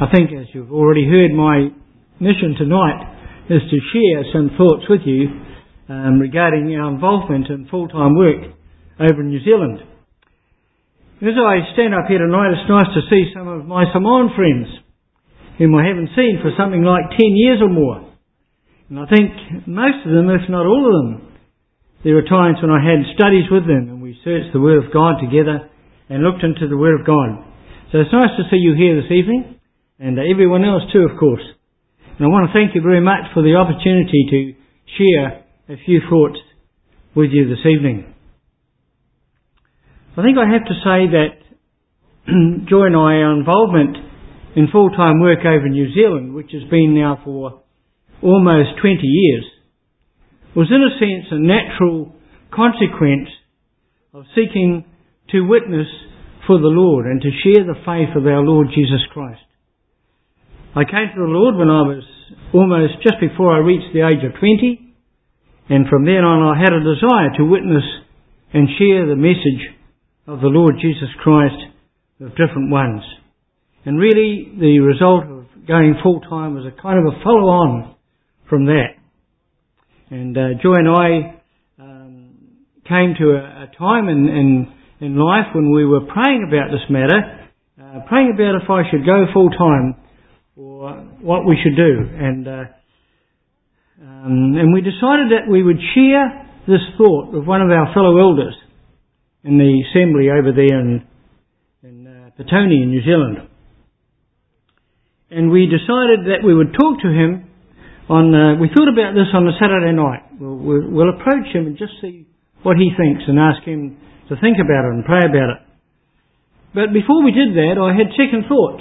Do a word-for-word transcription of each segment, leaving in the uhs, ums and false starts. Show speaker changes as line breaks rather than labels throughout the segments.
I think, as you've already heard, my mission tonight is to share some thoughts with you um, regarding our involvement in full-time work over in New Zealand. As I stand up here tonight, it's nice to see some of my Samoan friends whom I haven't seen for something like ten years or more. And I think most of them, if not all of them, there were times when I had studies with them and we searched the Word of God together and looked into the Word of God. So it's nice to see you here this evening, and everyone else too, of course. And I want to thank you very much for the opportunity to share a few thoughts with you this evening. I think I have to say that Joy and I, our involvement in full-time work over in New Zealand, which has been now for almost twenty years, was in a sense a natural consequence of seeking to witness for the Lord and to share the faith of our Lord Jesus Christ. I came to the Lord when I was almost just before I reached the age of twenty, and from then on I had a desire to witness and share the message of the Lord Jesus Christ with different ones. And really the result of going full-time was a kind of a follow-on from that. And uh, Joy and I um, came to a, a time in, in, in life when we were praying about this matter, uh, praying about if I should go full-time or what we should do. And uh, um, and we decided that we would share this thought with one of our fellow elders in the assembly over there in, in uh, Petone in New Zealand. And we decided that we would talk to him on, uh, we thought about this on a Saturday night. We'll, we'll, we'll approach him and just see what he thinks and ask him to think about it and pray about it. But before we did that, I had second thoughts.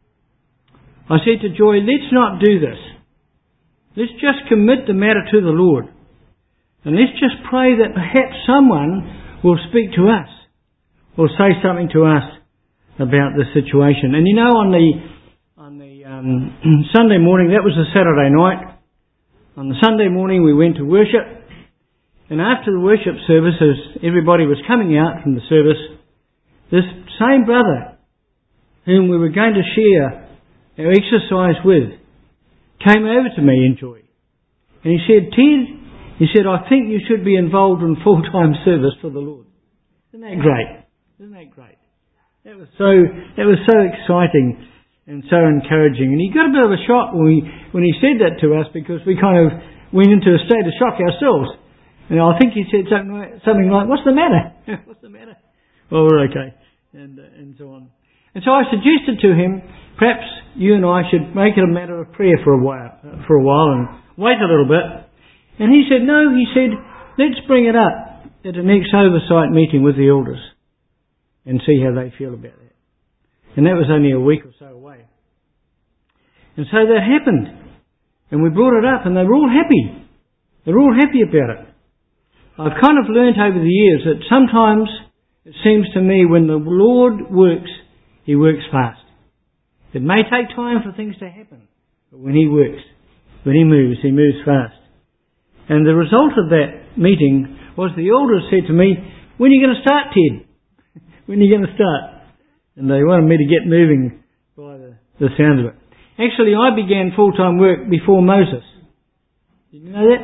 I said to Joy, let's not do this. Let's just commit the matter to the Lord. And let's just pray that perhaps someone will speak to us, will say something to us about this situation. And you know, on the on the um, Sunday morning, that was a Saturday night, on the Sunday morning we went to worship, and after the worship service, as everybody was coming out from the service, this same brother whom we were going to share our exercise with came over to me in Joy. And he said, Ted, he said, I think you should be involved in full-time service for the Lord. Isn't that great? Isn't that great? That was so, that was so exciting and so encouraging. And he got a bit of a shock when, we, when he said that to us, because we kind of went into a state of shock ourselves. And I think he said something like, something like what's the matter? What's the matter? Well, we're okay. And, uh, and so on. And so I suggested to him, perhaps you and I should make it a matter of prayer for a while, for a while and wait a little bit. And he said, no, he said, let's bring it up at the next oversight meeting with the elders and see how they feel about that. And that was only a week or so away. And so that happened. And we brought it up and they were all happy. They were all happy about it. I've kind of learnt over the years that sometimes it seems to me when the Lord works, He works fast. It may take time for things to happen, but when He works, when He moves, He moves fast. And the result of that meeting was the elders said to me, when are you going to start, Ted? When are you going to start? And they wanted me to get moving by the, the sound of it. Actually, I began full-time work before Moses. Did you know that?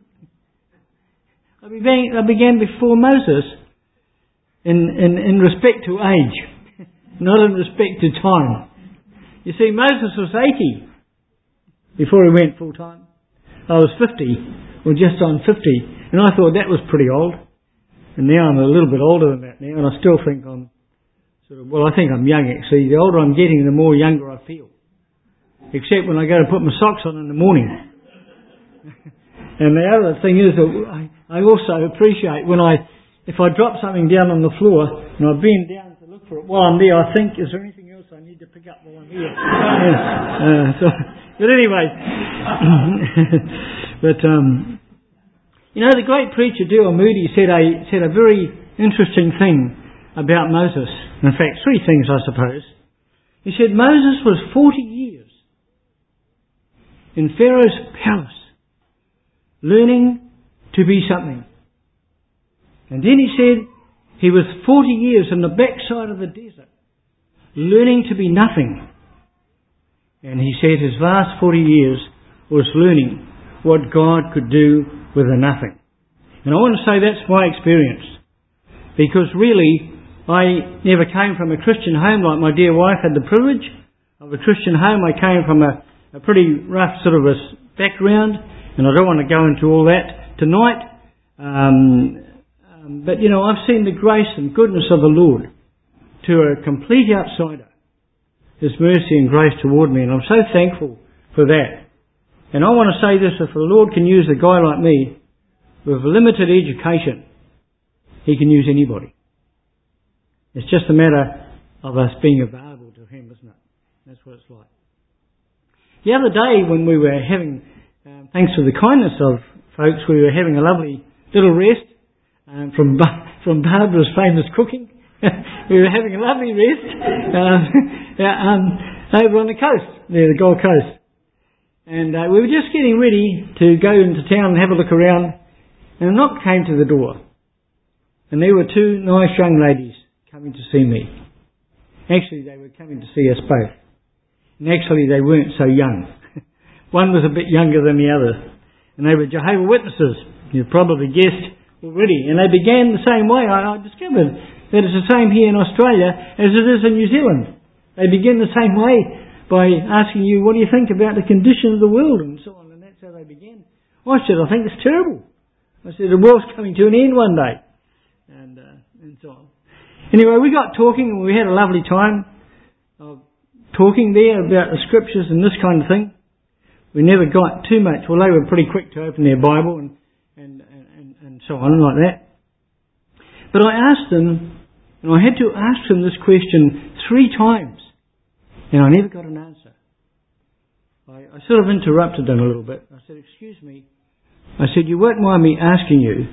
I began, I began before Moses in, in, in respect to age, not in respect to time. You see, Moses was eighty before he went full-time. I was fifty, or just on fifty, and I thought that was pretty old. And now I'm a little bit older than that now, and I still think I'm sort of, well, I think I'm young actually. The older I'm getting, the more younger I feel. Except when I go to put my socks on in the morning. And the other thing is that I, I also appreciate when I, if I drop something down on the floor and I bend down to look for it while I'm there, I think, is there anything else I need to pick up while I'm here? Yeah. uh, so, but anyway, but um, you know, the great preacher D L Moody said a said a very interesting thing about Moses. In fact, three things, I suppose. He said Moses was forty years in Pharaoh's palace, learning to be something. And then he said he was forty years in the backside of the desert, learning to be nothing. And he said his last forty years was learning what God could do with a nothing. And I want to say that's my experience. Because really, I never came from a Christian home like my dear wife had the privilege of a Christian home. I came from a, a pretty rough sort of a background, and I don't want to go into all that tonight. Um, um, but, you know, I've seen the grace and goodness of the Lord to a complete outsider. His mercy and grace toward me, and I'm so thankful for that. And I want to say this, if the Lord can use a guy like me with limited education, He can use anybody. It's just a matter of us being available to Him, isn't it? That's what it's like. The other day when we were having, um, thanks to the kindness of folks, we were having a lovely little rest um, from from Barbara's famous cooking. We were having a lovely rest um, um, over on the coast, there, the Gold Coast. And uh, we were just getting ready to go into town and have a look around, and a knock came to the door. And there were two nice young ladies coming to see me. Actually, they were coming to see us both. And actually, they weren't so young. One was a bit younger than the other. And they were Jehovah's Witnesses. You've probably guessed already. And they began the same way. I, I discovered that it's the same here in Australia as it is in New Zealand. They begin the same way by asking you, what do you think about the condition of the world and so on. And that's how they began. I said, I think it's terrible. I said, the world's coming to an end one day. And, uh, and so on. Anyway, we got talking and we had a lovely time of talking there about the scriptures and this kind of thing. We never got too much. Well, they were pretty quick to open their Bible and, and, and, and so on like that. But I asked them, and I had to ask them this question three times, and I never got an answer. I, I sort of interrupted them a little bit. I said, excuse me. I said, you won't mind me asking you,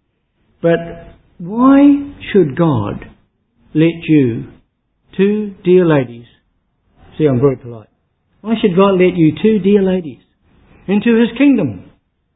but why should God let you, two dear ladies, see, I'm very polite, why should God let you, two dear ladies, into His kingdom?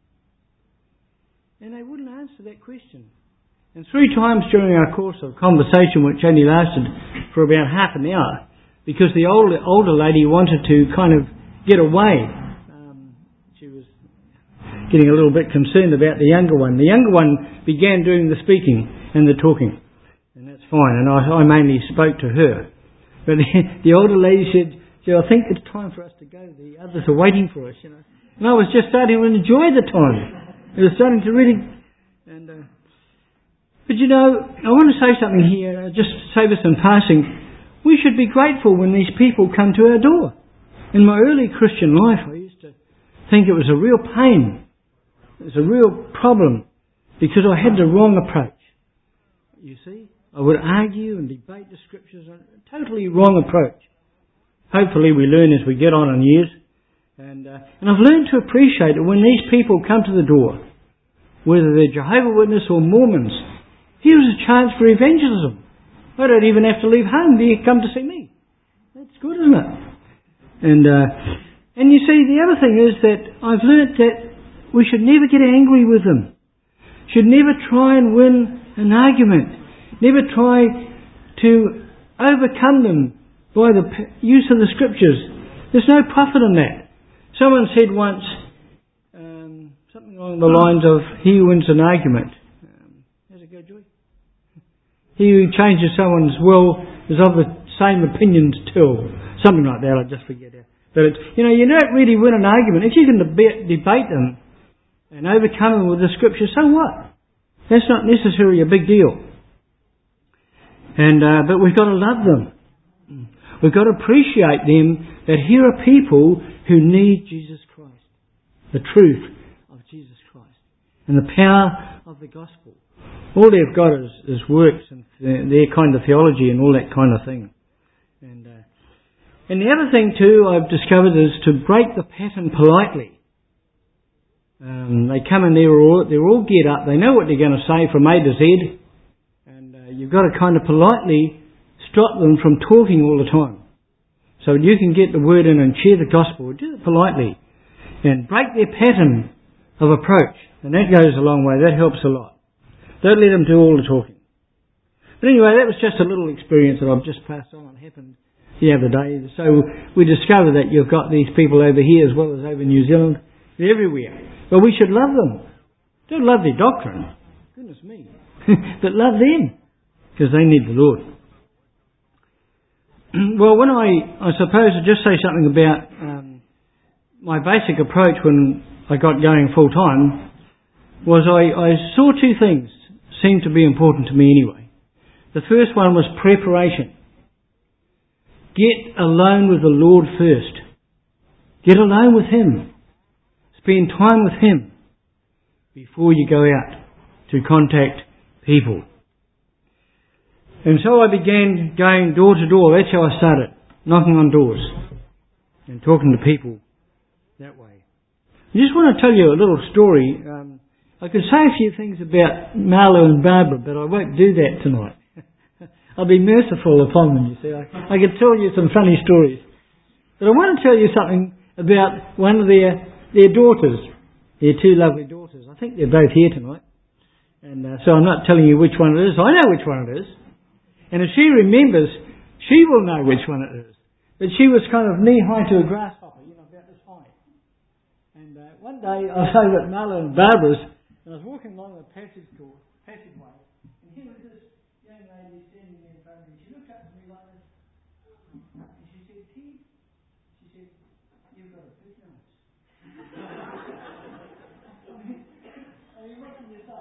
And they wouldn't answer that question. And three times during our course of conversation, which only lasted for about half an hour, because the older, older lady wanted to kind of get away. Um, she was getting a little bit concerned about the younger one. The younger one began doing the speaking and the talking. And that's fine. And I, I mainly spoke to her. But the, the older lady said, I think it's time for us to go. The others are waiting for us, you know. And I was just starting to enjoy the time. It was starting to really... And, uh, but you know, I want to say something here, just to say this in passing. We should be grateful when these people come to our door. In my early Christian life, I used to think it was a real pain. It was a real problem because I had the wrong approach. You see, I would argue and debate the scriptures, a totally wrong approach. Hopefully we learn as we get on in years. And, uh, and I've learned to appreciate it when these people come to the door, whether they're Jehovah's Witnesses or Mormons. Here's a chance for evangelism. I don't even have to leave home. They come to see me. That's good, isn't it? And uh, and you see, the other thing is that I've learnt that we should never get angry with them. Should never try and win an argument. Never try to overcome them by the use of the scriptures. There's no profit in that. Someone said once um, something along the lines of, he who wins an argument. Um, how's it go, Joy? He who changes someone's will is of the same opinion still. Something like that, I just forget it. But it's, you know, you don't really win an argument. If you can deb- debate them and overcome them with the scripture, so what? That's not necessarily a big deal. And uh, but we've got to love them. We've got to appreciate them, that here are people who need Jesus Christ. The truth of Jesus Christ. And the power of the gospel. All they've got is, is works and their kind of theology and all that kind of thing. And uh, and the other thing too I've discovered is to break the pattern politely. Um, they come in there, all, they're all geared up. They know what they're going to say from A to Z. And uh, you've got to kind of politely stop them from talking all the time. So you can get the word in and share the gospel. Do it politely. And break their pattern of approach. And that goes a long way. That helps a lot. Don't let them do all the talking. But anyway, that was just a little experience that I've just passed on. It happened the other day. So we discovered that you've got these people over here as well as over New Zealand. They're everywhere. Well, we should love them. Don't love their doctrine. Goodness me. But love them. Because they need the Lord. Well, when I, I suppose I'd just say something about um, my basic approach when I got going full time was I, I saw two things seemed to be important to me anyway. The first one was preparation. Get alone with the Lord first. Get alone with Him. Spend time with Him before you go out to contact people. And so I began going door to door. That's how I started, knocking on doors and talking to people that way. I just want to tell you a little story. Um, I could say a few things about Marlo and Barbara, but I won't do that tonight. I'll be merciful upon them, you see. I, I could tell you some funny stories. But I want to tell you something about one of their, their daughters, their two lovely daughters. I think they're both here tonight. And uh, so I'm not telling you which one it is. I know which one it is. And if she remembers, she will know which one it is. But she was kind of knee-high to a grasshopper, you know, about this high. And uh, one day I was over at Marlo and Barbara's, and I was walking along the passage door, passageway, and here was this young lady standing there in front of me. She looked up at me like this, and she said, Keith, she said, you've got a big nose. I mean, what can you say?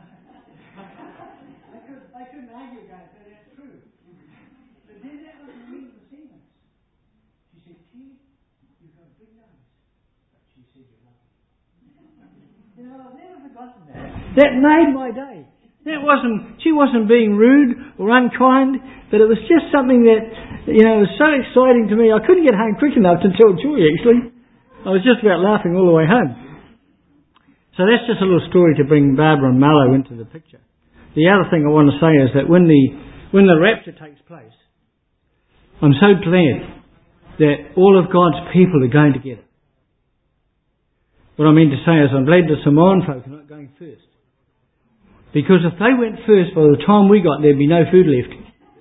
I, could, I couldn't argue against that. That's true. But then that was the end of the sentence. She said, Keith, you've got a big nose. But she said, you love me. You know, I've never forgotten that. That made my day. That wasn't, she wasn't being rude or unkind, but it was just something that, you know, was so exciting to me. I couldn't get home quick enough to tell Joy, actually. I was just about laughing all the way home. So that's just a little story to bring Barbara and Marlo into the picture. The other thing I want to say is that when the when the rapture takes place, I'm so glad that all of God's people are going together. What I mean to say is I'm glad the Samoan folk are not going first. Because if they went first, by the time we got there, there'd be no food left.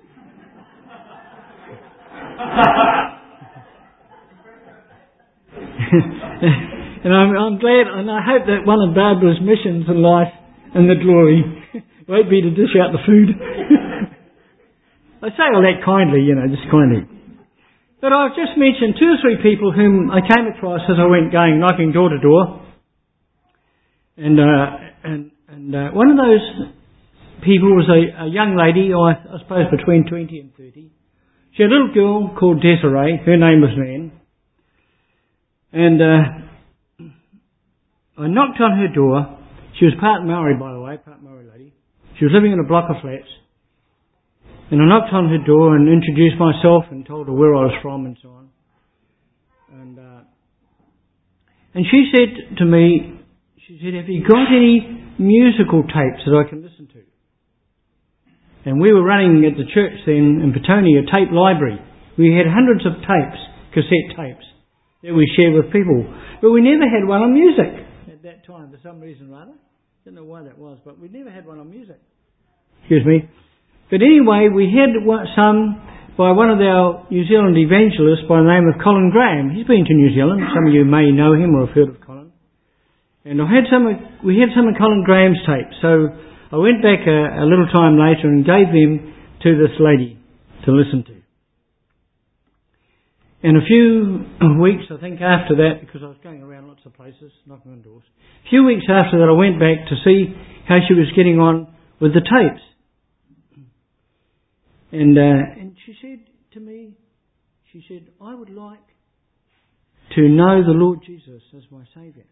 And I'm, I'm glad, and I hope that one of Barbara's missions in life and the glory won't be to dish out the food. I say all that kindly, you know, just kindly. But I've just mentioned two or three people whom I came across as I went going, knocking door to door. And uh, and and uh, one of those people was a, a young lady, I, I suppose between twenty and thirty. She had a little girl called Desiree. Her name was Nan. And uh, I knocked on her door. She was part Maori, by the way, part Maori lady. She was living in a block of flats. And I knocked on her door and introduced myself and told her where I was from and so on. And uh, and she said to me, she said, have you got any musical tapes that I can listen to? And we were running at the church then in Petone a tape library. We had hundreds of tapes, cassette tapes, that we shared with people. But we never had one on music at that time, for some reason or other. I don't know why that was, but we never had one on music. Excuse me. But anyway, we had some by one of our New Zealand evangelists by the name of Colin Graham. He's been to New Zealand. Some of you may know him or have heard of Colin. And I had some. Of, we had some of Colin Graham's tapes. So I went back a, a little time later and gave them to this lady to listen to. And a few weeks, I think, after that, because I was going around lots of places, knocking on doors, a few weeks after that I went back to see how she was getting on with the tapes. And uh, and she said to me, she said, I would like to know the Lord Jesus as my Saviour.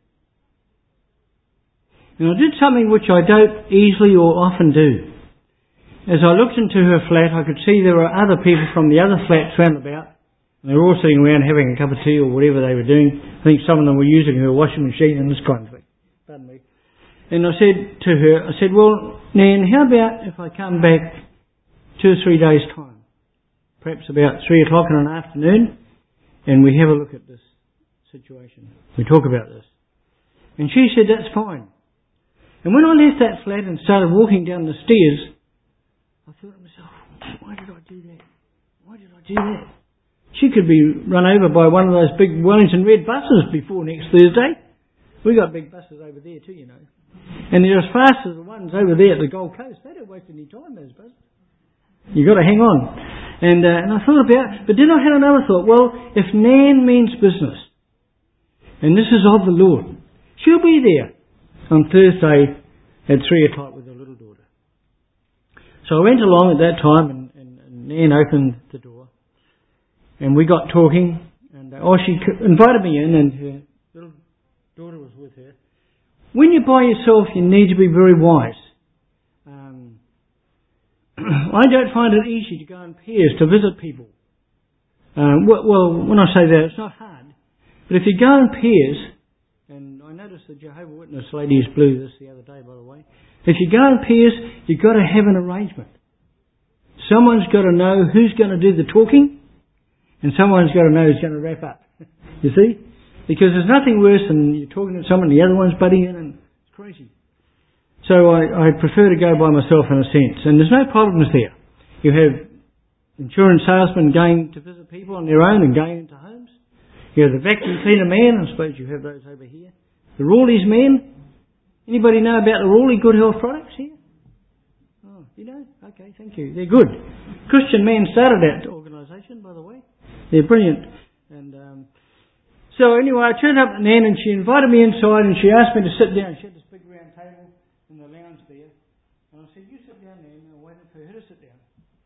And I did something which I don't easily or often do. As I looked into her flat, I could see there were other people from the other flats round about. And they were all sitting around having a cup of tea or whatever they were doing. I think some of them were using her washing machine and this kind of thing. Pardon me. And I said to her, I said, well, Nan, how about if I come back two or three days' time? Perhaps about three o'clock in an afternoon, and we have a look at this situation. We talk about this. And she said, that's fine. And when I left that flat and started walking down the stairs, I thought to myself, why did I do that? Why did I do that? She could be run over by one of those big Wellington Red buses before next Thursday. We got big buses over there too, you know. And they're as fast as the ones over there at the Gold Coast. They don't waste any time, those buses. You've got to hang on. And, uh, and I thought about, but then I had another thought. Well, if Nan means business, and this is of the Lord, she'll be there on Thursday at three o'clock with her little daughter. So I went along at that time, and, and, and Nan opened the door, and we got talking, and uh, oh, she invited me in, and her little daughter was with her. When you're by yourself, you need to be very wise. Um, I don't find it easy to go in pairs to visit people. Um, well, well, when I say that, it's not hard. But if you go in pairs, and I noticed the Jehovah's Witness ladies blew this the other day, by the way. If you go in pairs, you've got to have an arrangement. Someone's got to know who's going to do the talking, and someone's got to know who's going to wrap up. You see? Because there's nothing worse than you're talking to someone, the other one's butting in, and it's crazy. So I, I prefer to go by myself in a sense. And there's no problems there. You have insurance salesmen going to visit people on their own and going into homes. You have the vacuum cleaner man. I suppose you have those over here. The Rawley's man. Anybody know about the Rawley Good Health products here? Oh, you know? Okay, thank you. They're good. Christian Man started that organisation, by the way. They're brilliant. And um, so anyway, I turned up at Nan and she invited me inside and she asked me to sit down. She had this big round table in the lounge there. And I said, you sit down there. And I waited for her to sit down.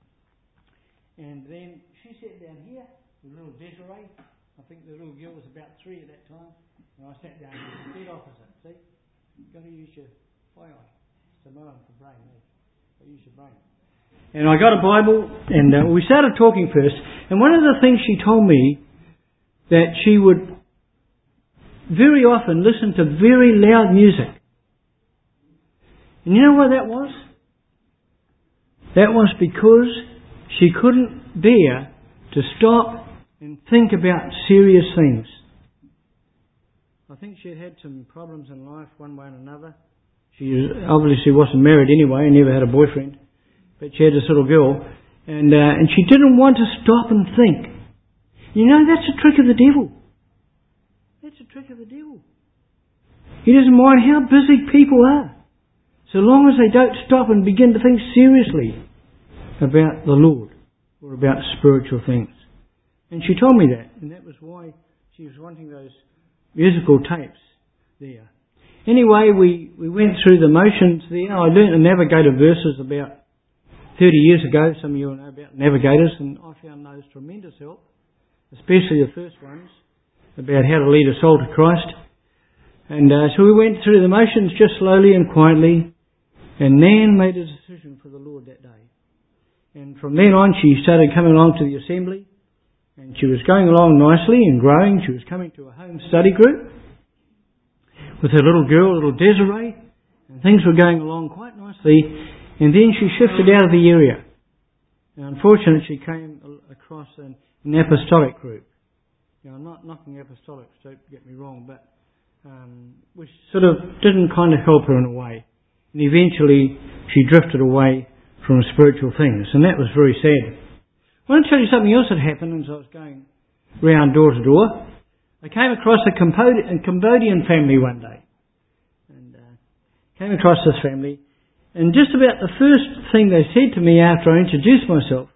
And then she sat down here with little Desiree. I think the little girl was about three at that time. And I sat down dead opposite. See? You've got to use your eye eye. Samoan for brain, eh? Got to use your brain. And I got a Bible and uh, we started talking first. And one of the things she told me that she would very often listen to very loud music. And you know what that was? That was because she couldn't bear to stop and think about serious things. I think she had had some problems in life one way and another. She obviously wasn't married anyway and never had a boyfriend. But she had this little girl. And, uh, and she didn't want to stop and think. You know, that's a trick of the devil. That's a trick of the devil. He doesn't mind how busy people are, so long as they don't stop and begin to think seriously about the Lord or about spiritual things. And she told me that, and that was why she was wanting those musical tapes there. Anyway, we, we went through the motions there. I learnt the Navigator verses about thirty years ago. Some of you will know about Navigators, and I found those tremendous help, especially the first ones, about how to lead a soul to Christ. And uh, so we went through the motions just slowly and quietly, and Nan made a decision for the Lord that day. And from then on she started coming along to the assembly, and she was going along nicely and growing. She was coming to a home study group with her little girl, little Desiree, and things were going along quite nicely. And then she shifted out of the area. Now, unfortunately, she came across an, an apostolic group. Now, I'm not knocking apostolics, don't get me wrong, but um, which sort of didn't kind of help her in a way. And eventually, she drifted away from spiritual things, and that was very sad. I want to tell you something else that happened as I was going round door to door. I came across a, Cambodi- a Cambodian family one day, and uh, came across this family, and just about the first thing they said to me after I introduced myself,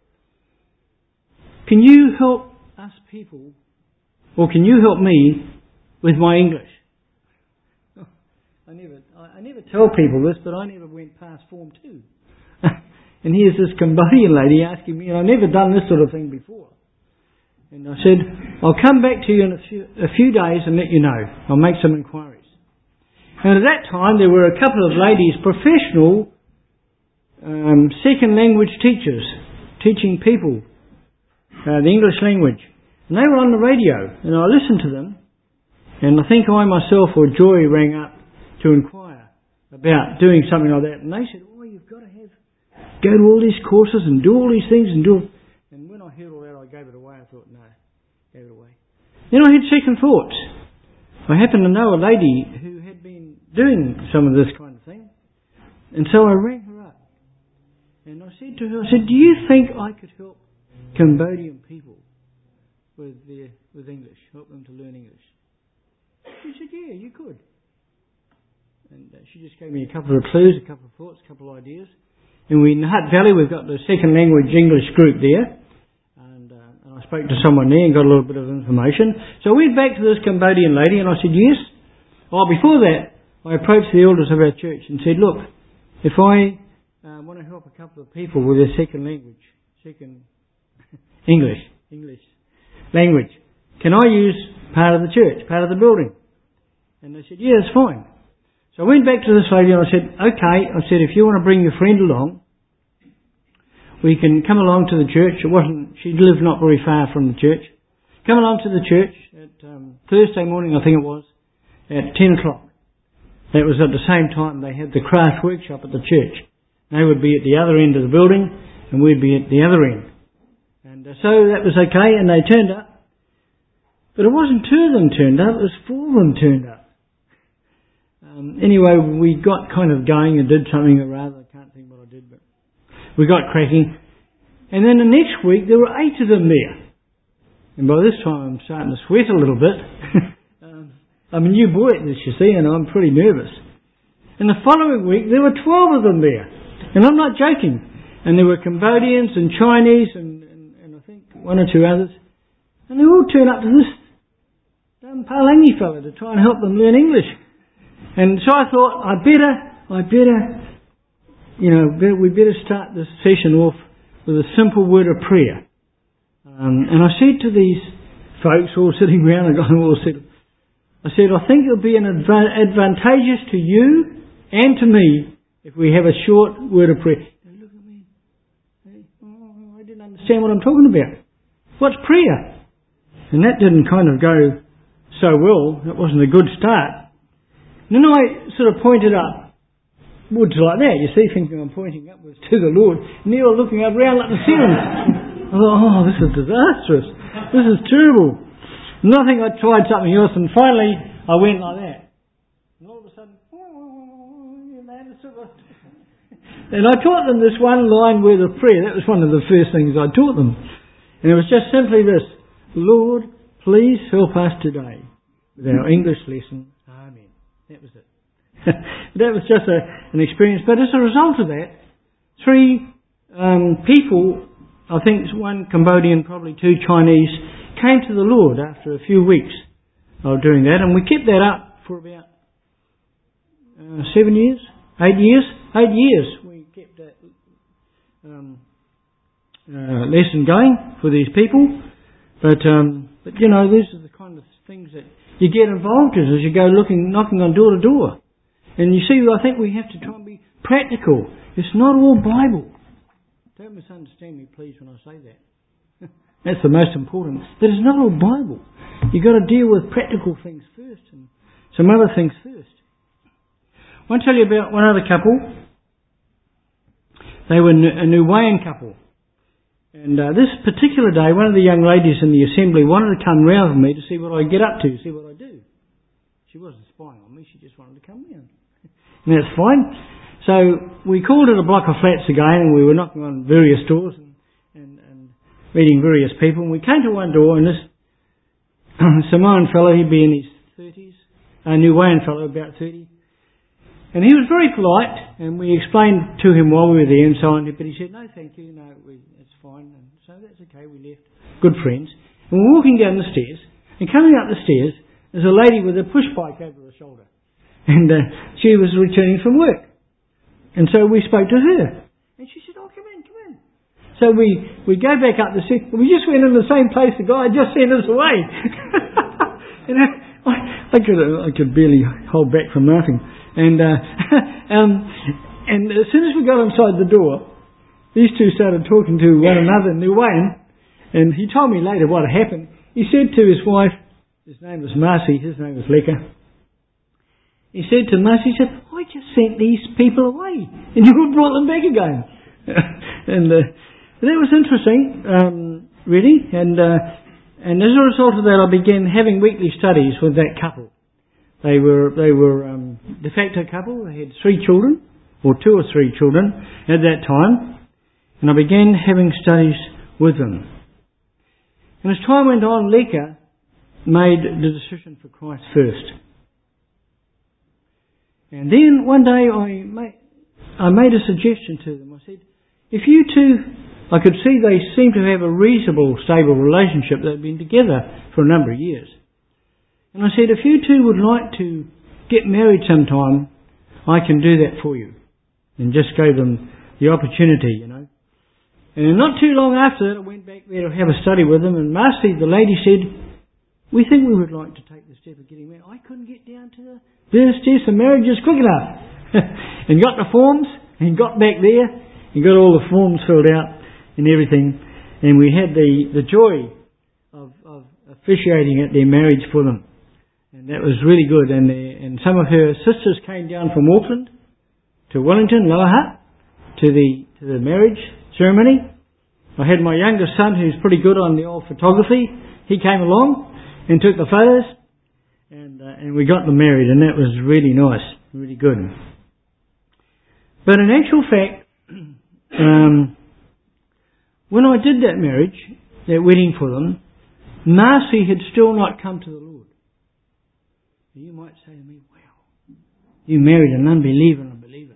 can you help us people, or can you help me with my English? Oh, I never, I, I never tell people this, but I never went past Form two. And here's this Cambodian lady asking me, and I've never done this sort of thing before. And I said, I'll come back to you in a few, a few days and let you know. I'll make some inquiries. And at that time, there were a couple of ladies, professional um, second language teachers, teaching people uh, the English language. And they were on the radio, and I listened to them. And I think I myself or Joy rang up to inquire about doing something like that. And they said, oh, you've got to have, go to all these courses and do all these things and do... And when I heard all that, I gave it away. I thought, no, gave it away. Then I had second thoughts. I happened to know a lady who had been doing some of this kind of thing. And so I rang her up. And I said to her, I said, do you think I could help Cambodian people with the, with English, help them to learn English? She said, yeah, you could. And uh, she just gave me a couple of clues, a couple of thoughts, a couple of ideas. And we, in Hutt Valley, we've got the second language English group there. And, uh, and I spoke to someone there and got a little bit of information. So I went back to this Cambodian lady and I said, yes. Well, before that, I approached the elders of our church and said, look, if I uh, want to help a couple of people with their second language, second English, English language, can I use part of the church, part of the building? And they said, yeah, it's fine. So I went back to this lady and I said, okay, I said, if you want to bring your friend along, we can come along to the church. It wasn't, she lived not very far from the church. Come along to the church at um, Thursday morning, I think it was, at ten o'clock. That was at the same time they had the craft workshop at the church. They would be at the other end of the building and we'd be at the other end. And uh, so that was okay and they turned up. But it wasn't two of them turned up, it was four of them turned up. Um, anyway, we got kind of going and did something or other. I can't think what I did, but we got cracking. And then the next week there were eight of them there. And by this time I'm starting to sweat a little bit. um, I'm a new boy at this, you see, and I'm pretty nervous. And the following week there were twelve of them there. And I'm not joking. And there were Cambodians and Chinese and, and, and I think one or two others. And they all turned up to this dumb Palangi fella to try and help them learn English. And so I thought, I better, I better, you know, better, we better start this session off with a simple word of prayer. Um, and I said to these folks all sitting around, and I all said, I said, I think it'll be an adva- advantageous to you and to me if we have a short word of prayer. They look at me. Hey, oh, I didn't understand what I'm talking about. What's prayer? And that didn't kind of go so well. It wasn't a good start. And then I sort of pointed up, woods like that, you see, thinking I'm pointing upwards to the Lord, and they were looking up round like the ceiling. I thought, oh, this is disastrous. This is terrible. And I think I tried something else, and finally I went like that. And all of a sudden, and I taught them this one line word of prayer. That was one of the first things I taught them. And it was just simply this: Lord, please help us today with our English lesson. Amen. That was it. That was just a, an experience. But as a result of that, three um, people, I think one Cambodian, probably two Chinese, came to the Lord after a few weeks of doing that. And we kept that up for about uh, seven years, eight years, eight years. We kept that um, uh, lesson going for these people. But, um, but, you know, these are the kind of things that you get involved in as you go looking, knocking on door to door. And you see, I think we have to try and be practical. It's not all Bible. Don't misunderstand me, please, when I say that. That's the most important. That it's not all Bible. You've got to deal with practical things first and some other things first. I want to tell you about one other couple. They were a Niuean couple. And uh, this particular day, one of the young ladies in the assembly wanted to come round with me to see what I get up to, see what I do. She wasn't spying on me, she just wanted to come round. And that's fine. So we called it a block of flats again, and we were knocking on various doors and, and, and meeting various people. And we came to one door, and this Samoan fellow, he'd be in his thirties, a Niuean fellow, about thirty. And he was very polite, and we explained to him while we were there and so on, but he said, no, thank you, no, we, it's fine. And so that's okay, we left. Good friends. And we're walking down the stairs, and coming up the stairs, there's a lady with a push bike over her shoulder. And uh, she was returning from work. And so we spoke to her. And she said, oh, come in, come in. So we, we go back up the stairs. We just went in the same place the guy just sent us away. And I, I, I, could, I could barely hold back from laughing. And uh, um, and as soon as we got inside the door, these two started talking to one another in Niuean, and he told me later what had happened. He said to his wife, his name was Marcy, his name was Leka, he said to Marcy, he said, I just sent these people away, and you brought them back again. And uh, that was interesting, um, really, and, uh, and as a result of that I began having weekly studies with that couple. They were they were um, de facto couple. They had three children, or two or three children at that time. And I began having studies with them. And as time went on, Leka made the decision for Christ first. And then one day I made, I made a suggestion to them. I said, if you two, I could see they seemed to have a reasonable, stable relationship. They'd been together for a number of years. And I said, if you two would like to get married sometime, I can do that for you. And just gave them the opportunity, you know. And not too long after that, I went back there to have a study with them, and Marcy, the lady, said, we think we would like to take the step of getting married. I couldn't get down to the birthdays for marriages quick enough. And got the forms, and got back there, and got all the forms filled out, and everything. And we had the, the joy of, of officiating at their marriage for them. And that was really good. And, the, and some of her sisters came down from Auckland to Wellington, Lower Hutt, to the, to the marriage ceremony. I had my youngest son, who's pretty good on the old photography. He came along and took the photos, and uh, and we got them married, and that was really nice, really good. But in actual fact, um, when I did that marriage, that wedding for them, Marcy had still not come to the Lord. You might say to me, wow, you married an unbeliever and a believer.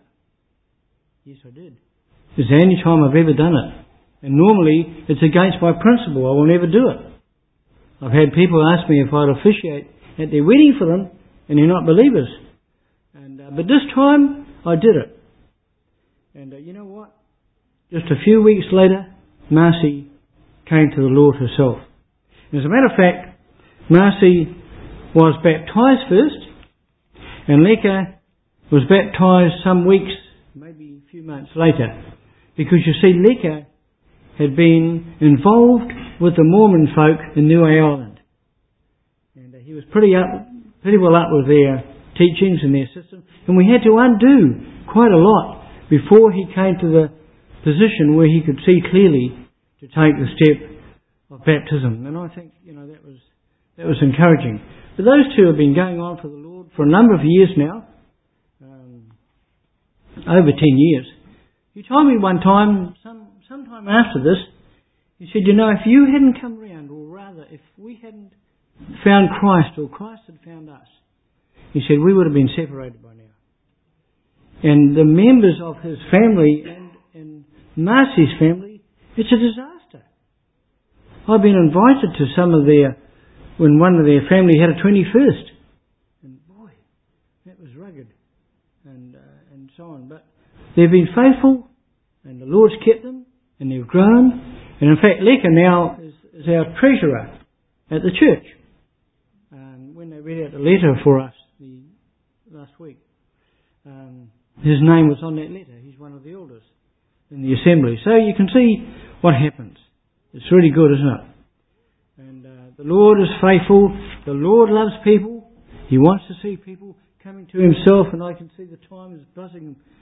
Yes, I did. It's the only time I've ever done it. And normally, it's against my principle. I will never do it. I've had people ask me if I'd officiate at their wedding for them, and they're not believers. And uh, But this time, I did it. And uh, you know what? Just a few weeks later, Marcy came to the Lord herself. And as a matter of fact, Marcy was baptised first, and Leka was baptised some weeks, maybe a few months later. Because you see, Leka had been involved with the Mormon folk in Niue Island. And uh, he was pretty up, pretty well up with their teachings and their system. And we had to undo quite a lot before he came to the position where he could see clearly to take the step of baptism. And I think, you know, that was that was encouraging. But those two have been going on for the Lord for a number of years now, um, over ten years. He told me one time, some sometime after this, he said, you know, if you hadn't come round, or rather, if we hadn't found Christ, or Christ had found us, he said, we would have been separated by now. And the members of his family and, and Marcy's family, it's a disaster. I've been invited to some of their, when one of their family had a twenty-first. And boy, that was rugged. And, uh, and so on. But they've been faithful, and the Lord's kept them, and they've grown. And in fact, Leka now is, is our treasurer at the church. Um, when they read out the letter for us the last week, um, his name was on that letter. He's one of the elders in the assembly. So you can see what happens. It's really good, isn't it? And uh, the Lord is faithful. The Lord loves people. He wants to see people coming to Himself, and I can see the time is buzzing